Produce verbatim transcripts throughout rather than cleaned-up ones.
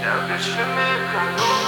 Я в режиме канун.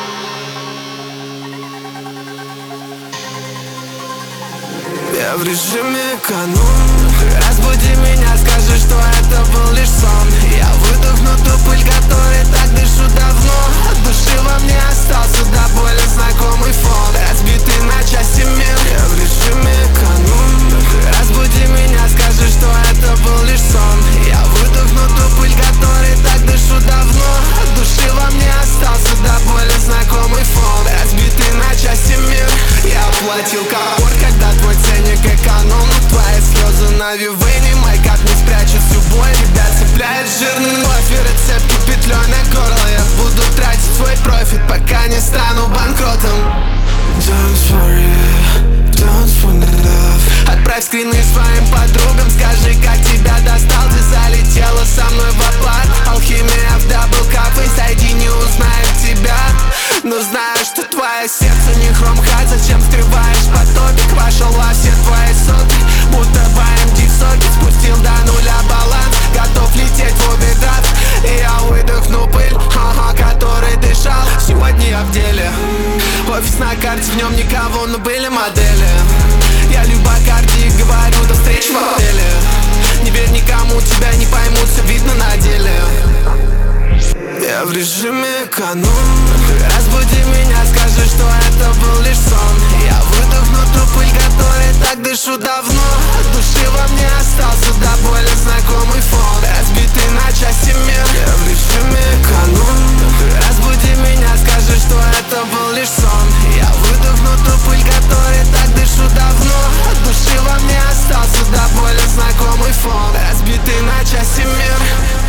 Я в режиме канун. Разбуди меня, скажи, что это был лишь сон. Я выдохну ту пыль, которой так дышу давно. От души во мне остался до боли знакомый фон. Разбитый на части мир. Я в режиме канун. Разбуди меня, скажи, что это был лишь сон. Я выдохну ту пыль, которой так дышу давно. От души во мне остался до боли знакомый фон. Разбитый на части мир. Я оплатил капор, когда твой ценник эконом. Твои слезы на вивене, майкап не спрячет всю боль. Тебя цепляет жирный кофе, рецепт петлей на горло. Я буду тратить свой профит, пока не стану банкротом. Don't worry, don't wanna love. Отправь скрины своим подругам, скажи, как тебя достал. Ты залетела со мной в апарт. Алхимия в даблкапе, сойди, не узнаю тебя. Но знаю, что твое сердце не хромхат. Зачем скрываешь потопик? Вошел во все твои соты, будто в эм ди соки. Спустил до нуля баланс, готов лететь в убегат. И я выдохну пыль, ага, который дышал. Сегодня я в деле. Офис на карте, в нем никого, но были модели. Я любокардик, говорю, до встречи в отеле. Не верь никому, тебя не поймут, все видно на деле. Я в режиме канун. Разбуди меня, скажи, что это был лишь сон. Я выдохну ту пыль, которой так дышу давно. От души во мне остался до боли знакомый фон. Разбитый на части мир. Я в режиме канун. Разбуди меня, скажи, что это был лишь сон. Я выдохну ту пыль, которой так дышу давно. От души во мне остался до боли знакомый фон. Разбитый на части мир.